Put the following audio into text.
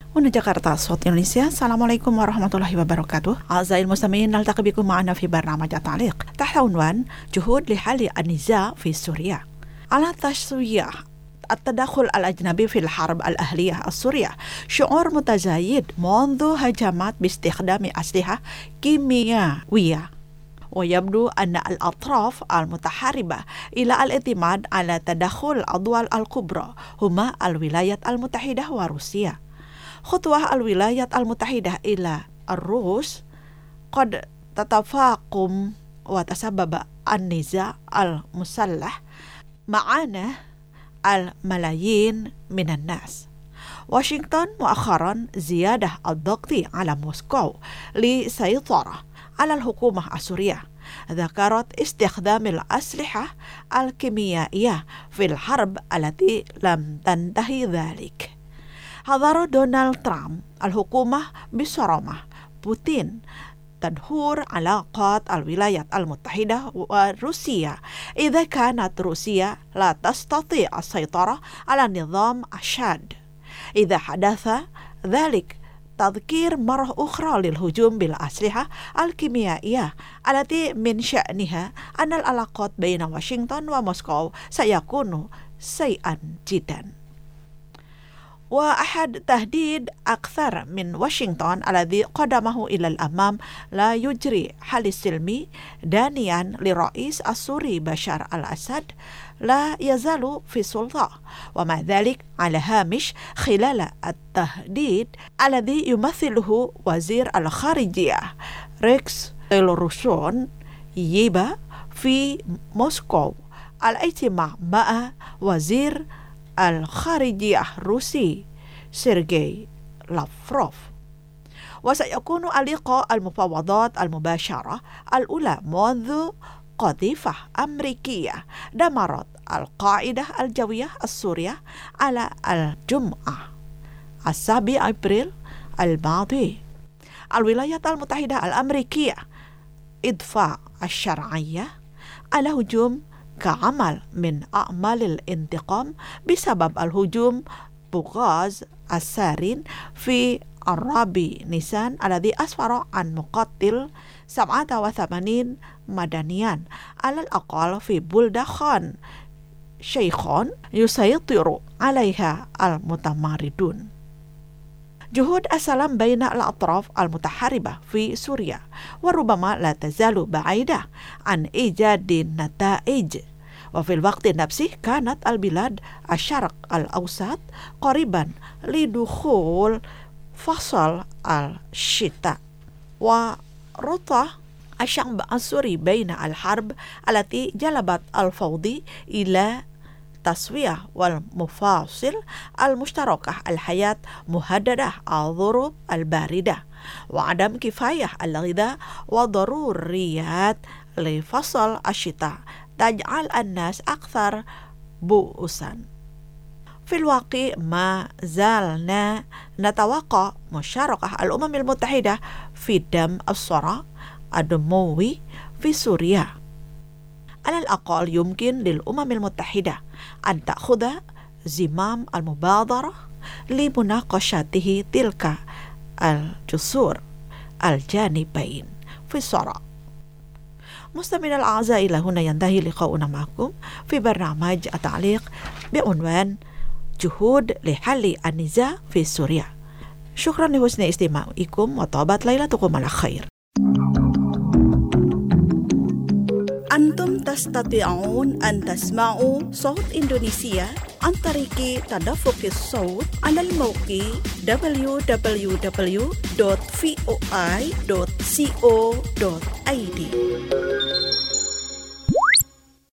هنا جاكرتا صوت إندونيسيا. السلام عليكم ورحمة الله وبركاته. أعزائي المستمعين، نلتقي بكم معنا في برنامج تعليق تحت عنوان جهود لحل النزاع في سوريا. على تسوية التدخل الأجنبي في الحرب الأهلية السورية شعور متزايد منذ هجمات باستخدام أسلحة كيميائية، ويبدو أن الأطراف المتحاربة إلى الاعتماد على تدخل الدول الكبرى هما الولايات المتحدة وروسيا. خطوة الولايات المتحدة إلى الروس قد تتفاقم وتسبب النزاع المسلح معاناة الملايين من الناس. واشنطن مؤخرا زيادة الضغط على موسكو للسيطرة على الحكومة السورية، ذكرت استخدام الأسلحة الكيميائية في الحرب التي لم تنتهي ذلك. حذر دونالد ترامب الحكومة بصرامة بوتين تدهور علاقات الولايات المتحدة وروسيا إذا كانت روسيا لا تستطيع السيطرة على نظام أشاد. إذا حدث ذلك تذكير مرة أخرى للهجوم بالأسلحة الكيميائية التي من شأنها أن العلاقات بين واشنطن وموسكو سيكون سيئا جدا. وأحد تهديد أكثر من واشنطن الذي قدمه إلى الأمام لا يجري حل سلمي دانيا لرئيس السوري بشار الأسد لا يزال في السلطة، ومع ذلك على هامش خلال التهديد الذي يمثله وزير الخارجية ريكس تيلورسون يبا في موسكو الاجتماع مع وزير الخارجية الروسي سيرجي لافروف. وسيكون اللقاء المفاوضات المباشرة الأولى منذ قذيفة أمريكية دمرت القاعدة الجوية السورية على الجمعة 7 أبريل الماضي. الولايات المتحدة الأمريكية إدفع الشرعية على هجوم كعمل من أعمال الانتقام بسبب الهجوم بغاز السارين في 4 نيسان الذي أسفر عن مقتل 87 مدنيا على الأقل في بلدة خان شيخون يسيطر عليها المتمردون. جهود السلام بين الأطراف المتحاربة في سوريا وربما لا تزال بعيدة عن إيجاد نتائج، وفي الوقت نفسه كانت البلاد الشرق الأوسط قريبا لدخول فصل الشتاء، وربط الشعب السوري بين الحرب التي جلبت الفوضى إلى تسوية والمفاصل المشتركة الحياة مهددة الظروف الباردة وعدم كفاية الغذاء وضروريات لفصل الشتاء تجعل الناس أكثر بؤسا. في الواقع ما زالنا نتوقع مشاركة الأمم المتحدة في دم الصراع الدموي في سوريا. على الأقل يمكن للأمم المتحدة أن تأخذ زمام المبادرة لمناقشته تلك الجسور الجانبين في الصراع. مستمعينا الأعزاء، إلى هنا ينتهي لقاؤنا معكم في برنامج التعليق بعنوان جهود لحل النزاع في سوريا. شكرا لحسن استماعكم وطابت ليلتكم على خير. أنتم تستطيعون أن تسمعوا صوت إندونيسيا عن طريق تدفق الصوت على الموقع www.voi.co.id.